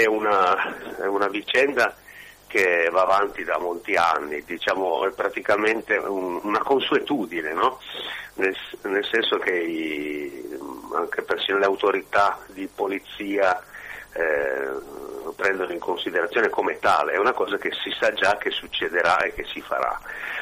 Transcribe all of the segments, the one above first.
È una vicenda che va avanti da molti anni, diciamo è praticamente una consuetudine, no? Nel senso che anche persino le autorità di polizia lo prendono in considerazione come tale, è una cosa che si sa già che succederà e che si farà.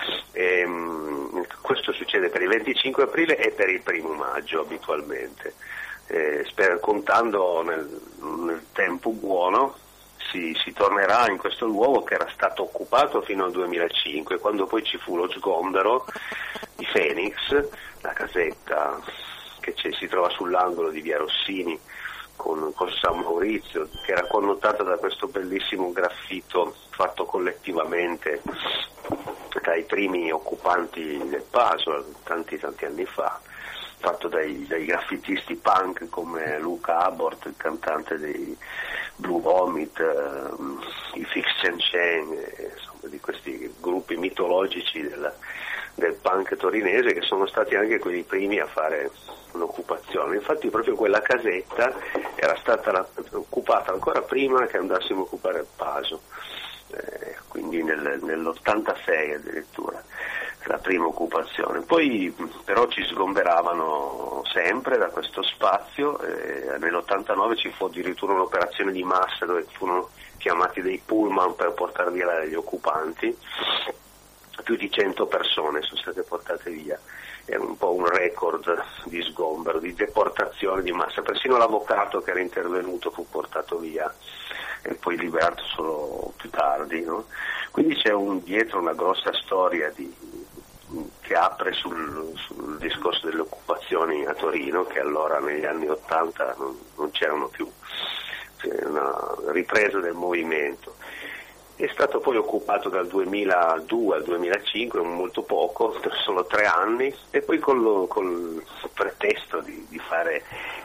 Questo succede per il 25 aprile e per il 1° maggio abitualmente, contando nel tempo buono. Si tornerà in questo luogo che era stato occupato fino al 2005, quando poi ci fu lo sgombero di Phoenix, la casetta che si trova sull'angolo di via Rossini con San Maurizio, che era connotata da questo bellissimo graffito fatto collettivamente dai primi occupanti del Paso tanti anni fa, fatto dai graffitisti punk come Luca Abort, il cantante dei Blue Vomit, i Fix Chen, insomma, di questi gruppi mitologici del punk torinese, che sono stati anche quelli primi a fare un'occupazione. Infatti proprio quella casetta era stata occupata ancora prima che andassimo a occupare il Paso, quindi nell'86 addirittura, la prima occupazione. Poi però ci sgomberavano sempre da questo spazio, nell'89 ci fu addirittura un'operazione di massa dove furono chiamati dei pullman per portare via gli occupanti, più di 100 persone sono state portate via, è un po' un record di sgombero, di deportazione di massa, persino l'avvocato che era intervenuto fu portato via e poi liberato solo più tardi, no? Quindi c'è dietro una grossa storia che apre sul discorso delle occupazioni a Torino, che allora negli anni 80 non c'erano più, c'è una ripresa del movimento. È stato poi occupato dal 2002 al 2005, molto poco, solo 3 anni, e poi col pretesto di fare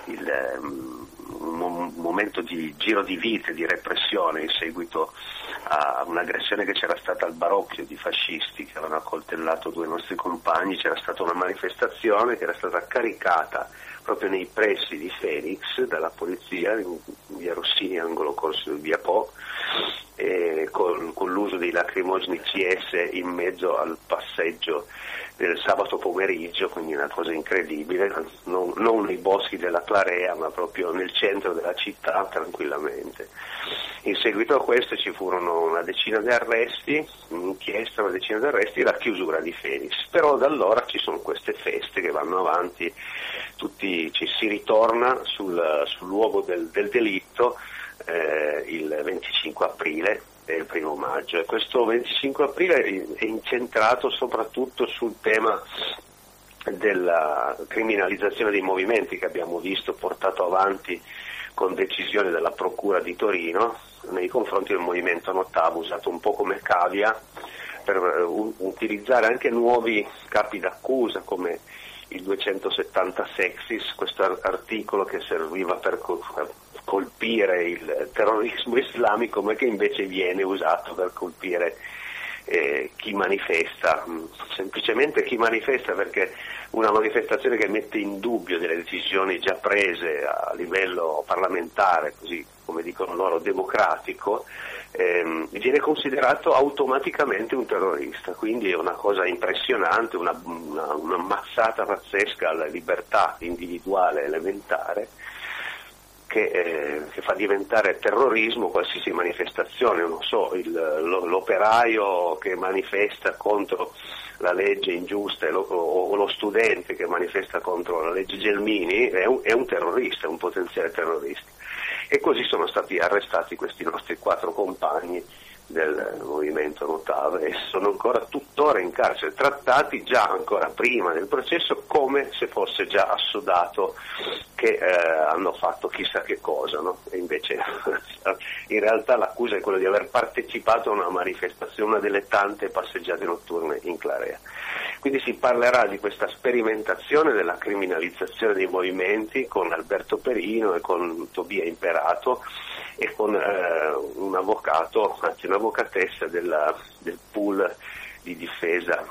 un momento di giro di vite, di repressione in seguito a un'aggressione che c'era stata al Barocchio di fascisti che avevano accoltellato 2 nostri compagni. C'era stata una manifestazione che era stata caricata proprio nei pressi di Phoenix dalla polizia, in via Rossini, angolo corso di via Po, con l'uso dei lacrimogeni CS in mezzo al passeggio del sabato pomeriggio, quindi una cosa incredibile, non nei boschi della Clarea ma proprio nel centro della città, tranquillamente. In seguito a questo ci furono una decina di arresti, un'inchiesta, una decina di arresti e la chiusura di Phoenix. Però da allora ci sono queste feste che vanno avanti, si ritorna sul luogo del delitto il 25 aprile e il 1° maggio, e questo 25 aprile è incentrato soprattutto sul tema della criminalizzazione dei movimenti che abbiamo visto portato avanti con decisione della Procura di Torino nei confronti del movimento Nottavo, usato un po' come cavia per utilizzare anche nuovi capi d'accusa come il 270 sexis, questo articolo che serviva per colpire il terrorismo islamico, ma che invece viene usato per colpire chi manifesta, semplicemente chi manifesta, perché una manifestazione che mette in dubbio delle decisioni già prese a livello parlamentare, così come dicono loro democratico, viene considerato automaticamente un terrorista. Quindi è una cosa impressionante, una mazzata pazzesca alla libertà individuale elementare, che fa diventare terrorismo qualsiasi manifestazione. Non so, l'operaio che manifesta contro la legge ingiusta o lo studente che manifesta contro la legge Gelmini è un terrorista, un potenziale terrorista. E così sono stati arrestati questi nostri 4 compagni del movimento Nottavo e sono ancora tuttora in carcere, trattati già ancora prima del processo come se fosse già assodato che hanno fatto chissà che cosa, no? E invece in realtà l'accusa è quella di aver partecipato a una manifestazione, una delle tante passeggiate notturne in Clarea. Quindi si parlerà di questa sperimentazione della criminalizzazione dei movimenti con Alberto Perino e con Tobia Imperato e con un avvocato, anzi un'avvocatessa del pool di difesa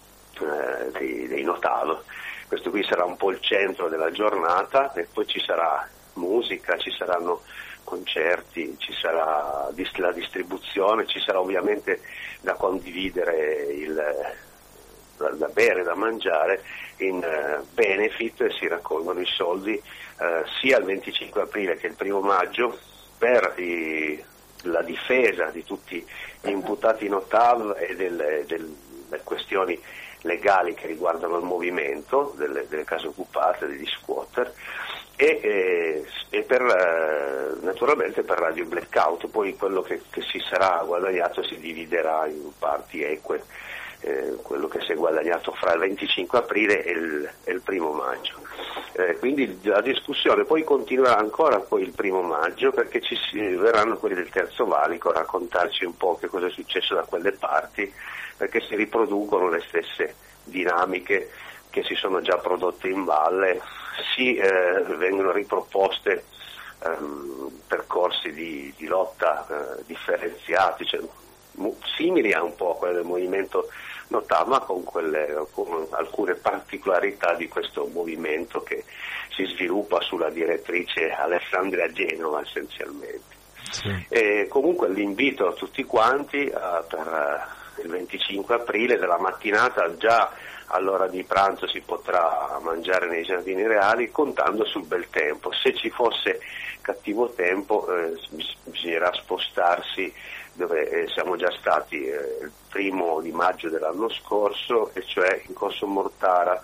dei Nottavo. Questo qui sarà un po' il centro della giornata, e poi ci sarà musica, ci saranno concerti, ci sarà la distribuzione, ci sarà ovviamente da condividere da bere, da mangiare in benefit, e si raccolgono i soldi sia il 25 aprile che il 1° maggio per la difesa di tutti gli imputati in OTAV e delle questioni legali che riguardano il movimento delle case occupate, degli squatter, e naturalmente per Radio Blackout. Poi quello che si sarà guadagnato si dividerà in parti eque, quello che si è guadagnato fra il 25 aprile e il 1° maggio. Quindi la discussione poi continuerà ancora poi il 1° maggio, perché verranno quelli del Terzo Valico a raccontarci un po' che cosa è successo da quelle parti, perché si riproducono le stesse dinamiche che si sono già prodotte in valle, vengono riproposte percorsi di lotta differenziati, cioè, simili a un po' a quelli del movimento NOTAV, ma con alcune particolarità di questo movimento che si sviluppa sulla direttrice Alessandria-Genova essenzialmente. Sì. E comunque l'invito a tutti quanti per il 25 aprile della mattinata, già all'ora di pranzo si potrà mangiare nei Giardini Reali, contando sul bel tempo. Se ci fosse cattivo tempo bisognerà spostarsi dove siamo già stati il 1° maggio dell'anno scorso, e cioè in Corso Mortara,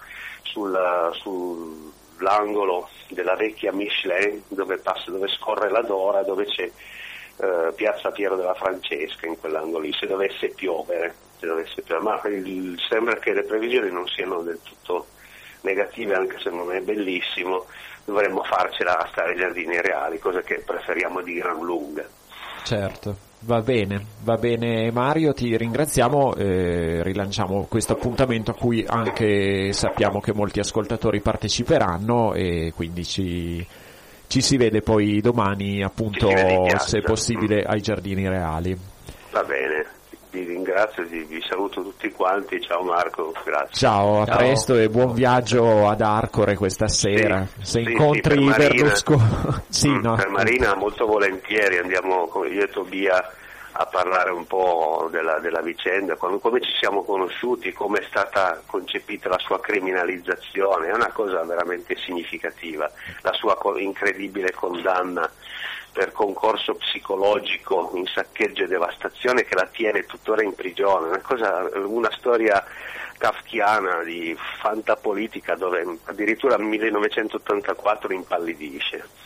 sull'angolo della vecchia Michelin, dove scorre la Dora, dove c'è Piazza Piero della Francesca, in quell'angolo lì, se dovesse piovere, ma sembra che le previsioni non siano del tutto negative, anche se non è bellissimo. Dovremmo farcela a stare ai Giardini Reali, cosa che preferiamo di gran lunga. Certo, va bene Mario, ti ringraziamo, rilanciamo questo appuntamento a cui anche sappiamo che molti ascoltatori parteciperanno, e quindi ci si vede poi domani, appunto, se possibile, ai Giardini Reali. Va bene, vi ringrazio, vi saluto tutti quanti, ciao Marco, grazie. Ciao, a presto e buon viaggio ad Arcore questa sera. Se incontri Berlusconi. Per Marina molto volentieri andiamo io e Tobia a parlare un po' della vicenda, come ci siamo conosciuti, come è stata concepita la sua criminalizzazione. È una cosa veramente significativa, la sua incredibile condanna per concorso psicologico in saccheggio e devastazione, che la tiene tuttora in prigione. Una storia kafkiana di fantapolitica, dove addirittura nel 1984 impallidisce.